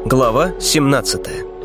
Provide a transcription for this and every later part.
Глава 17.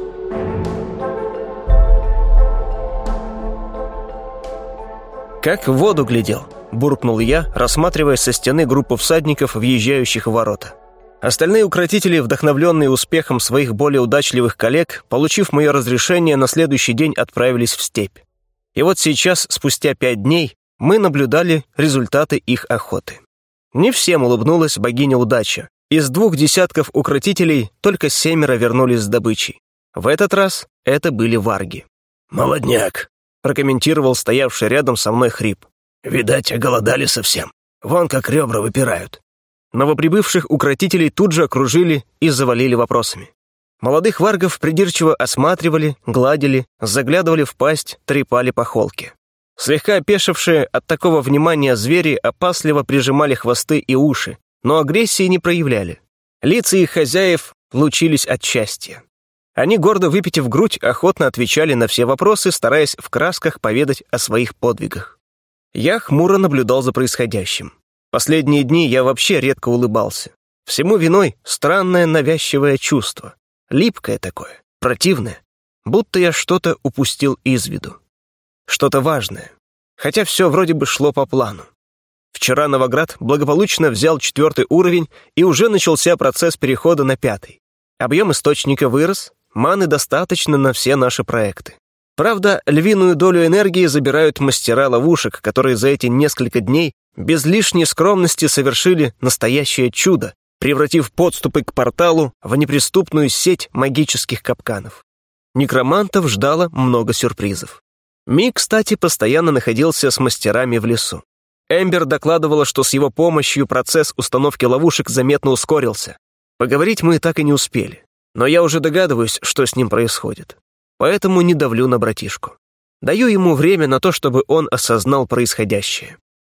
«Как в воду глядел», — буркнул я, рассматривая со стены группу всадников, въезжающих в ворота. Остальные укротители, вдохновленные успехом своих более удачливых коллег, получив мое разрешение, на следующий день отправились в степь. И вот сейчас, спустя 5 дней, мы наблюдали результаты их охоты. Не всем улыбнулась богиня удача. Из 2 десятков укротителей только 7 вернулись с добычей. В этот раз это были варги. «Молодняк», — прокомментировал стоявший рядом со мной Хрип. «Видать, оголодали совсем. Вон как ребра выпирают». Новоприбывших укротителей тут же окружили и завалили вопросами. Молодых варгов придирчиво осматривали, гладили, заглядывали в пасть, трепали по холке. Слегка опешившие от такого внимания звери опасливо прижимали хвосты и уши, но агрессии не проявляли. Лица их хозяев лучились от счастья. Они, гордо выпитив грудь, охотно отвечали на все вопросы, стараясь в красках поведать о своих подвигах. Я хмуро наблюдал за происходящим. Последние дни я вообще редко улыбался. Всему виной странное навязчивое чувство. Липкое такое, противное. Будто я что-то упустил из виду. Что-то важное. Хотя все вроде бы шло по плану. Вчера Новоград благополучно взял 4 уровень, и уже начался процесс перехода на 5. Объем источника вырос, маны достаточно на все наши проекты. Правда, львиную долю энергии забирают мастера ловушек, которые за эти несколько дней без лишней скромности совершили настоящее чудо, превратив подступы к порталу в неприступную сеть магических капканов. Некромантов ждало много сюрпризов. Ми, кстати, постоянно находился с мастерами в лесу. Эмбер докладывала, что с его помощью процесс установки ловушек заметно ускорился. Поговорить мы так и не успели, но я уже догадываюсь, что с ним происходит. Поэтому не давлю на братишку. Даю ему время на то, чтобы он осознал происходящее.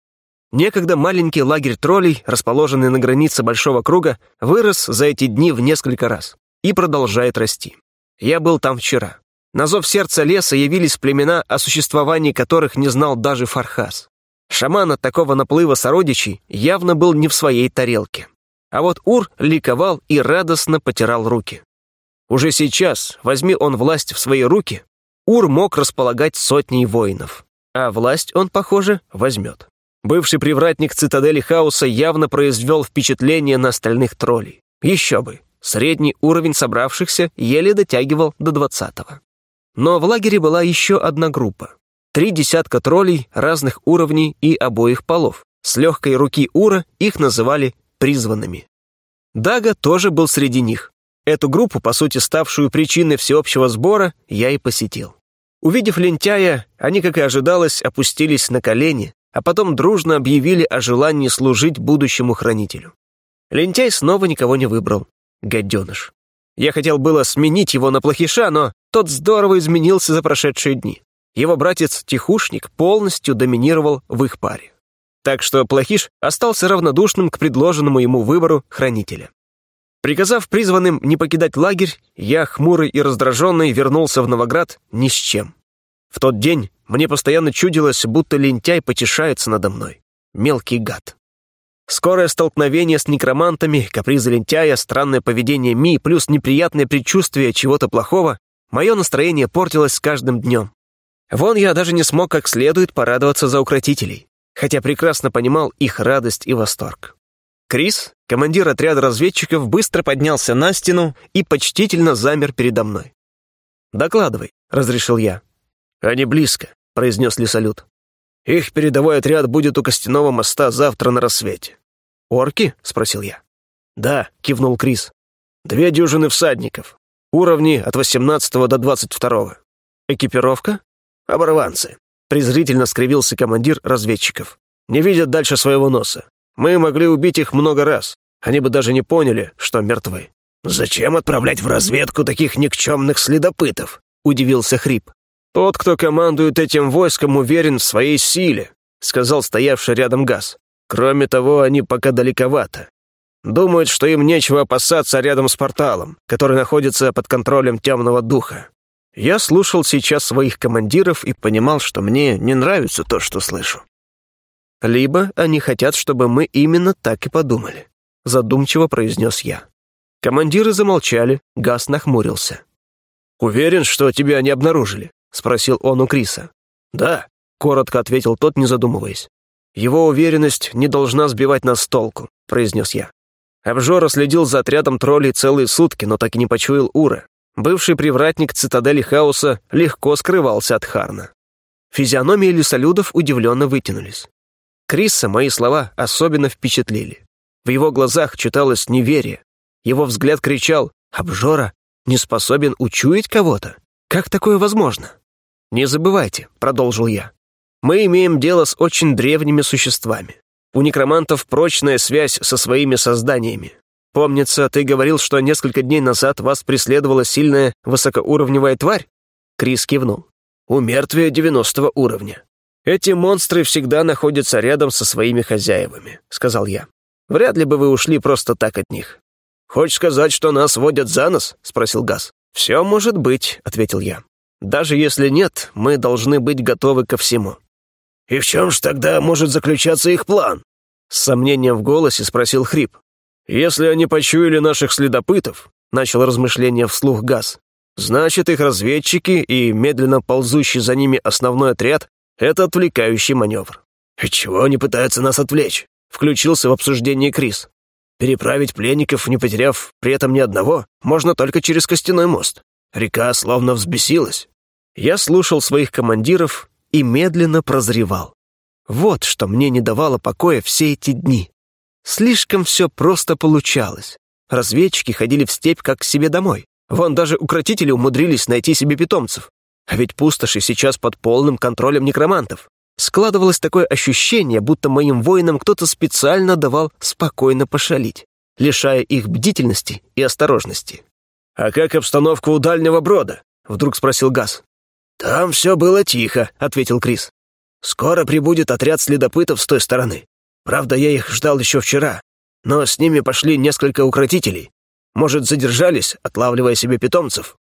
Некогда маленький лагерь троллей, расположенный на границе большого круга, вырос за эти дни в несколько раз и продолжает расти. Я был там вчера. На зов сердца леса явились племена, о существовании которых не знал даже Фархас. Шаман от такого наплыва сородичей явно был не в своей тарелке. А вот Ур ликовал и радостно потирал руки. Уже сейчас, возьми он власть в свои руки, Ур мог располагать сотней воинов. А власть он, похоже, возьмет. Бывший привратник цитадели хаоса явно произвел впечатление на остальных троллей. Еще бы, средний уровень собравшихся еле дотягивал до 20-го. Но в лагере была еще одна группа. 3 десятка троллей разных уровней и обоих полов. С легкой руки Ура их называли призванными. Дага тоже был среди них. Эту группу, по сути ставшую причиной всеобщего сбора, я и посетил. Увидев лентяя, они, как и ожидалось, опустились на колени, а потом дружно объявили о желании служить будущему хранителю. Лентяй снова никого не выбрал. Гаденыш. Я хотел было сменить его на плохиша, но тот здорово изменился за прошедшие дни. Его братец-тихушник полностью доминировал в их паре. Так что плохиш остался равнодушным к предложенному ему выбору хранителя. Приказав призванным не покидать лагерь, я, хмурый и раздраженный, вернулся в Новоград ни с чем. В тот день мне постоянно чудилось, будто лентяй потешается надо мной. Мелкий гад. Скорое столкновение с некромантами, капризы лентяя, странное поведение Ми плюс неприятное предчувствие чего-то плохого, мое настроение портилось с каждым днем. Вон я даже не смог как следует порадоваться за укротителей, хотя прекрасно понимал их радость и восторг. Крис, командир отряда разведчиков, быстро поднялся на стену и почтительно замер передо мной. «Докладывай», — разрешил я. «Они близко», — произнес Лесолюд. «Их передовой отряд будет у Костяного моста завтра на рассвете». «Орки?» — спросил я. «Да», — кивнул Крис. 2 дюжины всадников. Уровни от 18 до 22. Экипировка?» «Оборванцы», — презрительно скривился командир разведчиков. «Не видят дальше своего носа. Мы могли убить их много раз. Они бы даже не поняли, что мертвы». «Зачем отправлять в разведку таких никчемных следопытов?» — удивился Хрип. «Тот, кто командует этим войском, уверен в своей силе», — сказал стоявший рядом Газ. «Кроме того, они пока далековато. Думают, что им нечего опасаться рядом с порталом, который находится под контролем темного духа». Я слушал сейчас своих командиров и понимал, что мне не нравится то, что слышу. Либо они хотят, чтобы мы именно так и подумали, задумчиво произнес я. Командиры замолчали, Гас нахмурился. «Уверен, что тебя не обнаружили?» — спросил он у Криса. «Да», — коротко ответил тот, не задумываясь. «Его уверенность не должна сбивать нас с толку», — произнес я. Обжора следил за отрядом троллей целые сутки, но так и не почуял Ура. Бывший привратник цитадели хаоса легко скрывался от Харна. Физиономии лесолюдов удивленно вытянулись. Криса мои слова особенно впечатлили. В его глазах читалось неверие. Его взгляд кричал: «Обжора не способен учуять кого-то? Как такое возможно?» «Не забывайте», — продолжил я, — «мы имеем дело с очень древними существами. У некромантов прочная связь со своими созданиями. Помнится, ты говорил, что несколько дней назад вас преследовала сильная высокоуровневая тварь?» Крис кивнул. «У мертвия 90 уровня. Эти монстры всегда находятся рядом со своими хозяевами», — сказал я. «Вряд ли бы вы ушли просто так от них». «Хочешь сказать, что нас водят за нос?» — спросил Гас. «Все может быть», — ответил я. «Даже если нет, мы должны быть готовы ко всему». «И в чем же тогда может заключаться их план?» С сомнением в голосе спросил Хрип. «Если они почуяли наших следопытов», — начал размышление вслух Гас, «значит, их разведчики и медленно ползущий за ними основной отряд — это отвлекающий маневр». «И чего они пытаются нас отвлечь?» — включился в обсуждение Крис. «Переправить пленников, не потеряв при этом ни одного, можно только через костяной мост. Река словно взбесилась». Я слушал своих командиров и медленно прозревал. Вот что мне не давало покоя все эти дни. Слишком все просто получалось. Разведчики ходили в степь как к себе домой. Вон даже укротители умудрились найти себе питомцев. А ведь пустоши сейчас под полным контролем некромантов. Складывалось такое ощущение, будто моим воинам кто-то специально давал спокойно пошалить, лишая их бдительности и осторожности. «А как обстановка у дальнего брода?» — вдруг спросил Гас. «Там все было тихо», — ответил Крис. «Скоро прибудет отряд следопытов с той стороны. Правда, я их ждал еще вчера, но с ними пошли несколько укротителей. Может, задержались, отлавливая себе питомцев?»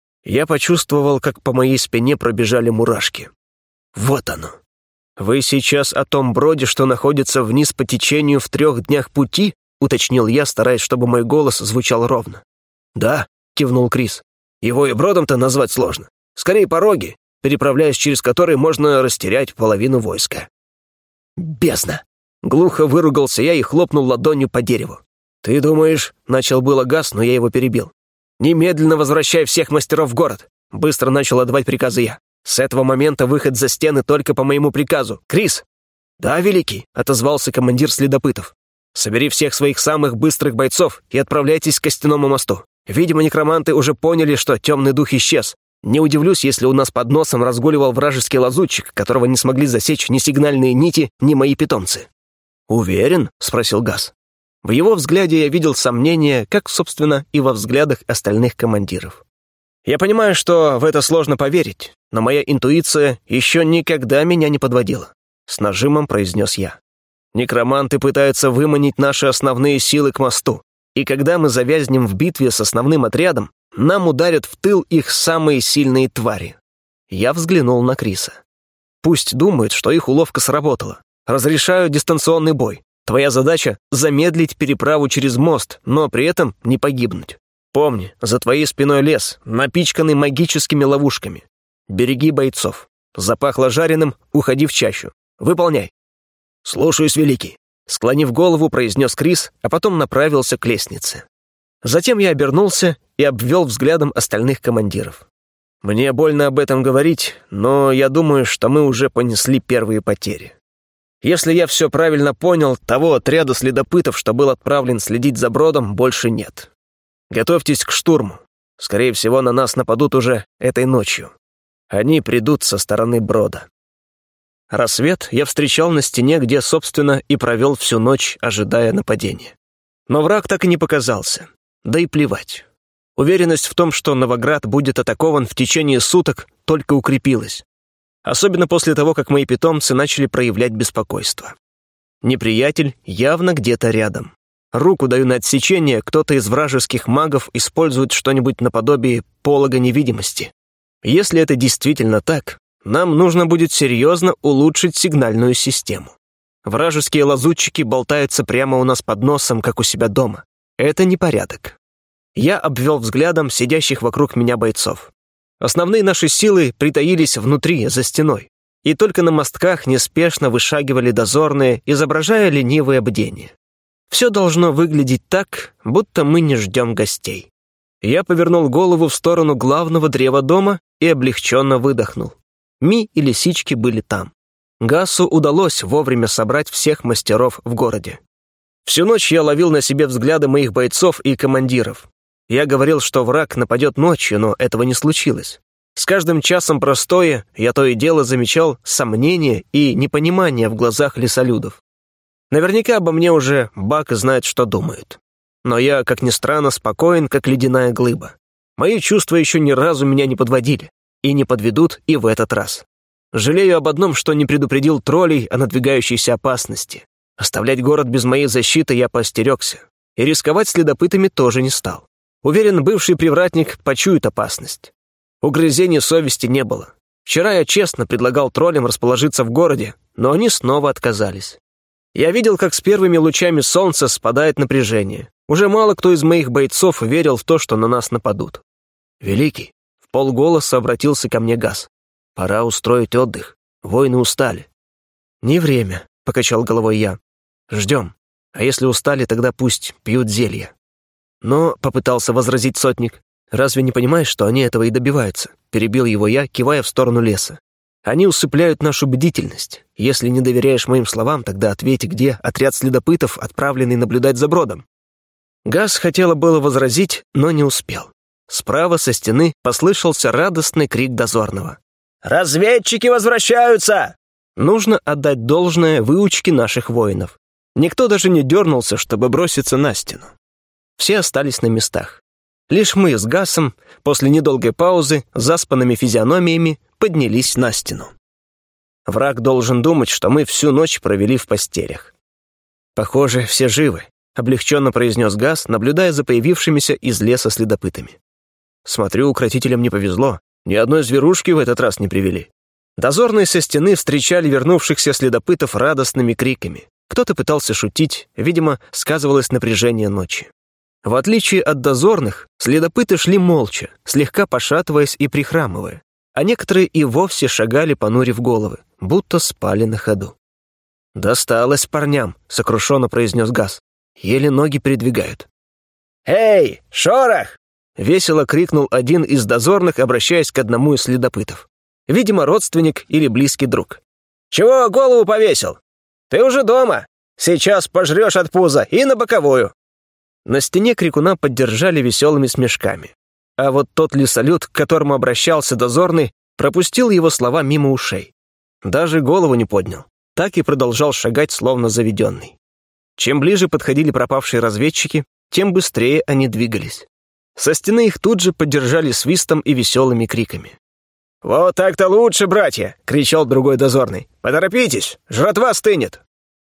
Я почувствовал, как по моей спине пробежали мурашки. Вот оно. «Вы сейчас о том броде, что находится вниз по течению в 3 днях пути?» — уточнил я, стараясь, чтобы мой голос звучал ровно. «Да», — кивнул Крис. «Его и бродом-то назвать сложно. Скорее пороги, переправляясь через которые можно растерять половину войска». «Бездна!» — глухо выругался я и хлопнул ладонью по дереву. «Ты думаешь...» — начал было Гас, но я его перебил. «Немедленно возвращай всех мастеров в город!» — быстро начал отдавать приказы я. «С этого момента выход за стены только по моему приказу. Крис!» «Да, Великий!» — отозвался командир следопытов. «Собери всех своих самых быстрых бойцов и отправляйтесь к костяному мосту. Видимо, некроманты уже поняли, что темный дух исчез. Не удивлюсь, если у нас под носом разгуливал вражеский лазутчик, которого не смогли засечь ни сигнальные нити, ни мои питомцы». «Уверен?» — спросил Гас. В его взгляде я видел сомнения, как, собственно, и во взглядах остальных командиров. Я понимаю, что в это сложно поверить, но моя интуиция еще никогда меня не подводила. С нажимом произнес я. Некроманты пытаются выманить наши основные силы к мосту, и когда мы завязнем в битве с основным отрядом, нам ударят в тыл их самые сильные твари. Я взглянул на Криса. Пусть думают, что их уловка сработала. Разрешаю дистанционный бой. Твоя задача — замедлить переправу через мост, но при этом не погибнуть. Помни, за твоей спиной лес, напичканный магическими ловушками. Береги бойцов. Запахло жареным, уходи в чащу. Выполняй». «Слушаюсь, Великий», — склонив голову, произнес Крис, а потом направился к лестнице. Затем я обернулся и обвел взглядом остальных командиров. Мне больно об этом говорить, но я думаю, что мы уже понесли первые потери. Если я все правильно понял, того отряда следопытов, что был отправлен следить за бродом, больше нет. Готовьтесь к штурму. Скорее всего, на нас нападут уже этой ночью. Они придут со стороны брода. Рассвет я встречал на стене, где, собственно, и провел всю ночь, ожидая нападения. Но враг так и не показался. Да и плевать. Уверенность в том, что Новоград будет атакован в течение суток, только укрепилась. Особенно после того, как мои питомцы начали проявлять беспокойство. Неприятель явно где-то рядом. Руку даю на отсечение, кто-то из вражеских магов использует что-нибудь наподобие полога невидимости. Если это действительно так, нам нужно будет серьезно улучшить сигнальную систему. Вражеские лазутчики болтаются прямо у нас под носом, как у себя дома. Это непорядок. Я обвел взглядом сидящих вокруг меня бойцов. Основные наши силы притаились внутри, за стеной, и только на мостках неспешно вышагивали дозорные, изображая ленивое бдение. Все должно выглядеть так, будто мы не ждем гостей. Я повернул голову в сторону главного древа дома и облегченно выдохнул. Ми и лисички были там. Гасу удалось вовремя собрать всех мастеров в городе. Всю ночь я ловил на себе взгляды моих бойцов и командиров. Я говорил, что враг нападет ночью, но этого не случилось. С каждым часом простоя я то и дело замечал сомнения и непонимание в глазах лесолюдов. Наверняка обо мне уже Бак знает, что думают. Но я, как ни странно, спокоен, как ледяная глыба. Мои чувства еще ни разу меня не подводили. И не подведут и в этот раз. Жалею об одном, что не предупредил троллей о надвигающейся опасности. Оставлять город без моей защиты я поостерегся. И рисковать следопытами тоже не стал. Уверен, бывший привратник почует опасность. Угрызений совести не было. Вчера я честно предлагал троллям расположиться в городе, но они снова отказались. Я видел, как с первыми лучами солнца спадает напряжение. Уже мало кто из моих бойцов верил в то, что на нас нападут. «Великий», — в полголоса обратился ко мне Гас, — «пора устроить отдых. Воины устали». «Не время», — покачал головой я. «Ждем. А если устали, тогда пусть пьют зелья». «Но», — попытался возразить сотник, — «разве не понимаешь, что они этого и добиваются?» Перебил его я, кивая в сторону леса. «Они усыпляют нашу бдительность. Если не доверяешь моим словам, тогда ответь, где отряд следопытов, отправленный наблюдать за бродом». Гас хотела было возразить, но не успел. Справа со стены послышался радостный крик дозорного. «Разведчики возвращаются!» Нужно отдать должное выучке наших воинов. Никто даже не дернулся, чтобы броситься на стену. Все остались на местах. Лишь мы с Гасом, после недолгой паузы, заспанными физиономиями, поднялись на стену. Враг должен думать, что мы всю ночь провели в постелях. «Похоже, все живы», — облегченно произнес Гас, наблюдая за появившимися из леса следопытами. «Смотрю, укротителям не повезло. Ни одной зверушки в этот раз не привели». Дозорные со стены встречали вернувшихся следопытов радостными криками. Кто-то пытался шутить, видимо, сказывалось напряжение ночи. В отличие от дозорных, следопыты шли молча, слегка пошатываясь и прихрамывая, а некоторые и вовсе шагали, понурив головы, будто спали на ходу. «Досталось парням», — сокрушенно произнес Гас. «Еле ноги передвигают». «Эй, шорох!» — весело крикнул один из дозорных, обращаясь к одному из следопытов. Видимо, родственник или близкий друг. «Чего голову повесил? Ты уже дома. Сейчас пожрешь от пуза и на боковую». На стене крикуна поддержали веселыми смешками. А вот тот лесолюд, к которому обращался дозорный, пропустил его слова мимо ушей. Даже голову не поднял. Так и продолжал шагать, словно заведенный. Чем ближе подходили пропавшие разведчики, тем быстрее они двигались. Со стены их тут же поддержали свистом и веселыми криками. «Вот так-то лучше, братья!» — кричал другой дозорный. «Поторопитесь, жратва стынет!»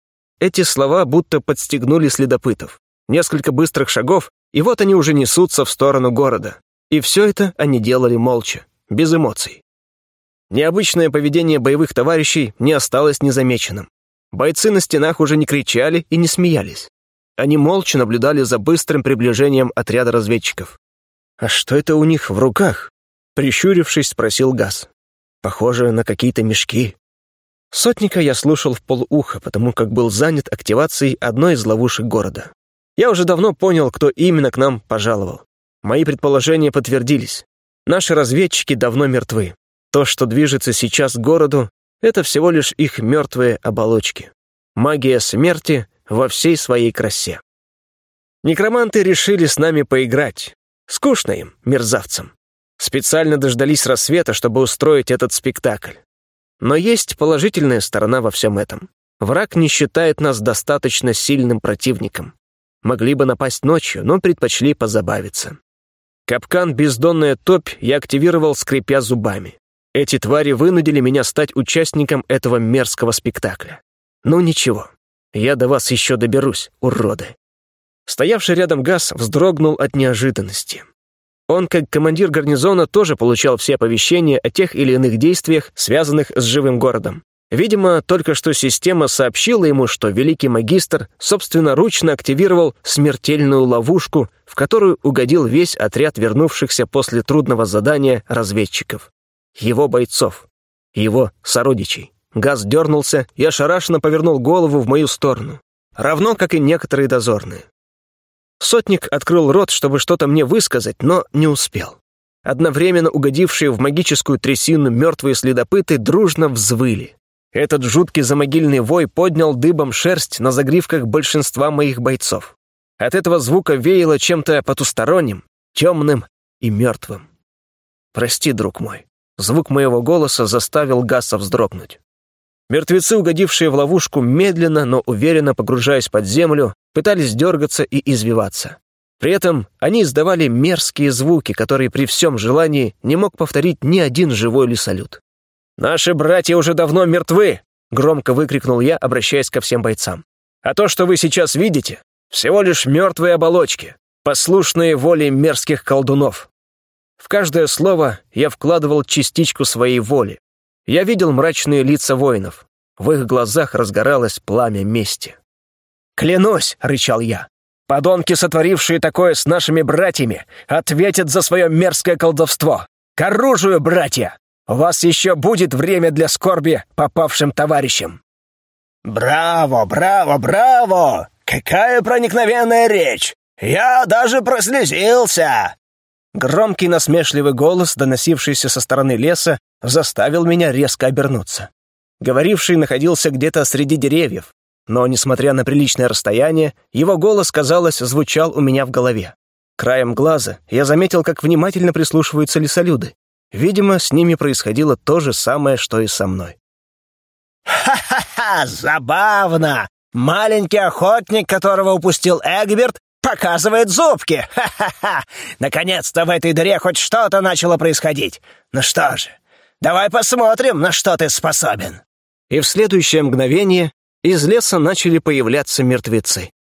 Эти слова будто подстегнули следопытов. Несколько быстрых шагов, и вот они уже несутся в сторону города. И все это они делали молча, без эмоций. Необычное поведение боевых товарищей не осталось незамеченным. Бойцы на стенах уже не кричали и не смеялись. Они молча наблюдали за быстрым приближением отряда разведчиков. «А что это у них в руках?» — прищурившись, спросил Гас. «Похоже на какие-то мешки». Сотника я слушал вполуха, потому как был занят активацией одной из ловушек города. Я уже давно понял, кто именно к нам пожаловал. Мои предположения подтвердились. Наши разведчики давно мертвы. То, что движется сейчас к городу, это всего лишь их мертвые оболочки. Магия смерти во всей своей красе. Некроманты решили с нами поиграть. Скучно им, мерзавцам. Специально дождались рассвета, чтобы устроить этот спектакль. Но есть положительная сторона во всем этом. Враг не считает нас достаточно сильным противником. Могли бы напасть ночью, но предпочли позабавиться. Капкан «Бездонная топь» я активировал, скрипя зубами. Эти твари вынудили меня стать участником этого мерзкого спектакля. Ну ничего, я до вас еще доберусь, уроды. Стоявший рядом Гас вздрогнул от неожиданности. Он, как командир гарнизона, тоже получал все оповещения о тех или иных действиях, связанных с живым городом. Видимо, только что система сообщила ему, что великий магистр собственноручно активировал смертельную ловушку, в которую угодил весь отряд вернувшихся после трудного задания разведчиков. Его бойцов. Его сородичей. Газ дернулся и ошарашенно повернул голову в мою сторону. Равно, как и некоторые дозорные. Сотник открыл рот, чтобы что-то мне высказать, но не успел. Одновременно угодившие в магическую трясину мертвые следопыты дружно взвыли. Этот жуткий замогильный вой поднял дыбом шерсть на загривках большинства моих бойцов. От этого звука веяло чем-то потусторонним, темным и мертвым. «Прости, друг мой». Звук моего голоса заставил Гаса вздрогнуть. Мертвецы, угодившие в ловушку, медленно, но уверенно погружаясь под землю, пытались дергаться и извиваться. При этом они издавали мерзкие звуки, которые при всем желании не мог повторить ни один живой лесолюд. «Наши братья уже давно мертвы!» — громко выкрикнул я, обращаясь ко всем бойцам. «А то, что вы сейчас видите, всего лишь мертвые оболочки, послушные воле мерзких колдунов». В каждое слово я вкладывал частичку своей воли. Я видел мрачные лица воинов. В их глазах разгоралось пламя мести. «Клянусь!» — рычал я. «Подонки, сотворившие такое с нашими братьями, ответят за свое мерзкое колдовство! К оружию, братья! У вас еще будет время для скорби попавшим товарищам!» «Браво, браво, браво! Какая проникновенная речь! Я даже прослезился!» Громкий насмешливый голос, доносившийся со стороны леса, заставил меня резко обернуться. Говоривший находился где-то среди деревьев, но, несмотря на приличное расстояние, его голос, казалось, звучал у меня в голове. Краем глаза я заметил, как внимательно прислушиваются лесолюды. Видимо, с ними происходило то же самое, что и со мной. «Ха-ха-ха! Забавно! Маленький охотник, которого упустил Эгберт, показывает зубки! Ха-ха-ха! Наконец-то в этой дыре хоть что-то начало происходить! Ну что же, давай посмотрим, на что ты способен!» И в следующее мгновение из леса начали появляться мертвецы.